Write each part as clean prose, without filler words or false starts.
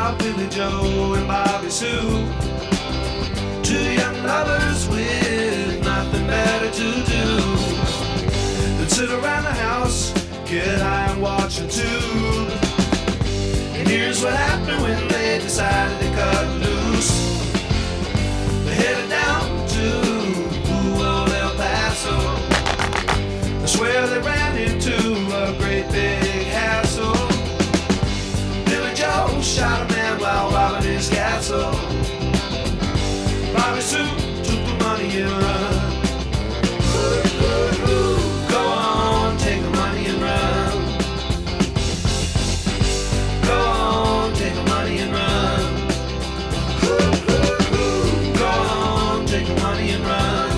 about Billy Joe and Bobby Sue. Two young lovers with nothing better to do than sit around the house, get high and watch a tube. And here's what happened when they decided to cut loose. They headed down to old El Paso. I swear they ran into a great big hassle. Billy Joe shot a man while robbing his castle. Bobby Sue took the money and run. Go on, take the money and run. Go on, take the money and run. Go on, take the money and run.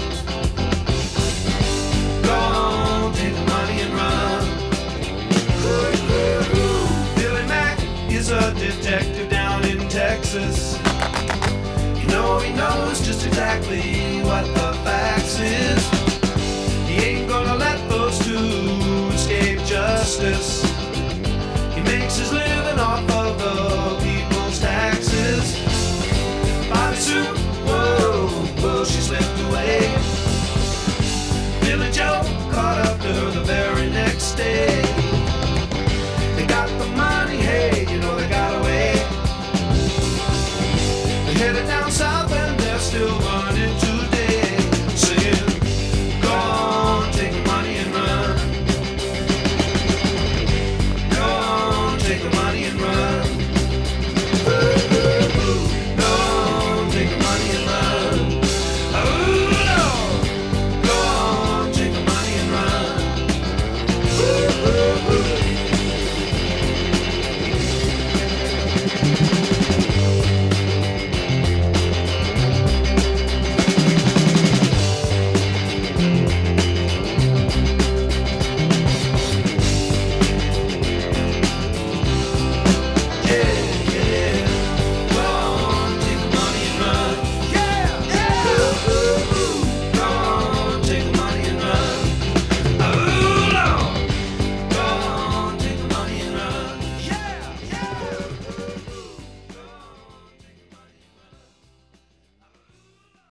Go on, take the money and run. Billy Mack is a detective down in Texas. He knows just exactly what the facts is. He ain't gonna let those two escape justice. He makes his living off of the people's taxes. Bobby Sue, whoa, whoa, she slipped away. Billy Joe caught up to her the very next day. They got the money, hey, you know they got away. They headed down south and they're still running.